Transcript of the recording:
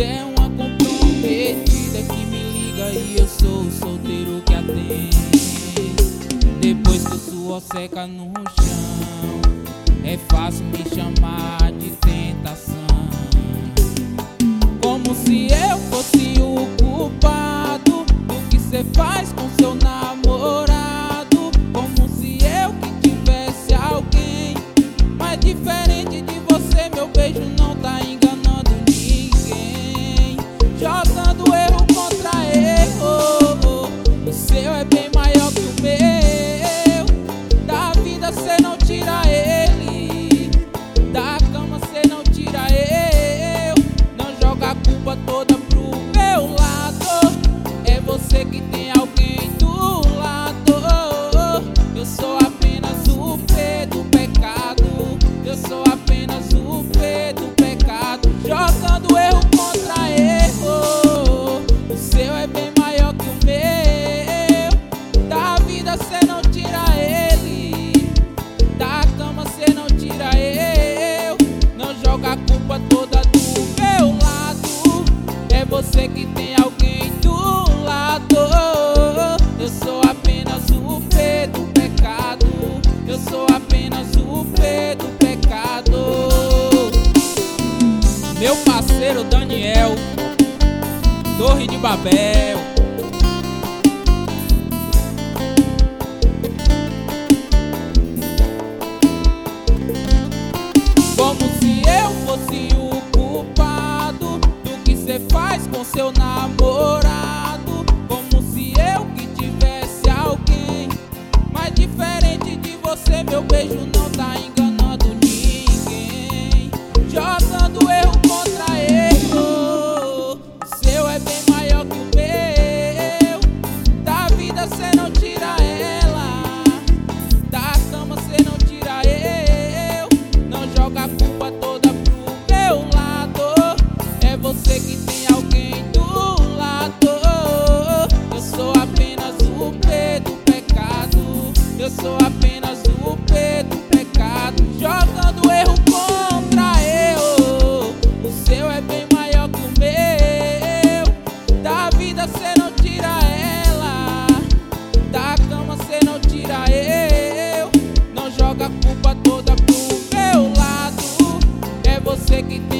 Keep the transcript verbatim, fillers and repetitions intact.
é uma comprometida que me liga e eu sou o solteiro que atende. Depois que o suor seca no chão, é fácil me chamar de tentação. Como se eu fosse o culpado do que cê faz com seu namorado. Como se eu que tivesse alguém. Mas diferente de você, meu beijo não tá enganando ninguém, jogando erro contra erro. O seu é bem maior que o meu. Da vida cê não tira ele, da cama cê não tira eu. Não joga a culpa toda pro meu lado. É você que tem alguém do lado. Eu sou apenas o P do pecado. Eu sou apenas o P do pecado, jogando erro contra erro. O seu é bem maior que o meu. Da vida cê não tira ele, da cama cê não tira eu. Não joga a culpa toda do meu lado. É você que tem alguém do lado. Eu sou apenas o P do pecado. Eu sou apenas o P do pecado. Meu parceiro Daniel, Torre de Babel. Como se eu fosse o culpado do que cê faz com seu namorado. Como se eu que tivesse alguém. Mas diferente de você, meu beijo não tá enganando ninguém, jogando erro contra erro. O seu é bem maior que o meu. Da vida cê não tira ela, da cama cê não tira eu. Não joga a culpa toda pro meu lado. É você que tem alguém do lado. Eu sou apenas o P do pecado. Eu sou apenas o P do pecado, jogando erro contra eu. O seu é bem maior que o meu. Da vida cê não tira ela, da cama cê não tira eu. Não joga a culpa toda pro meu lado. É você que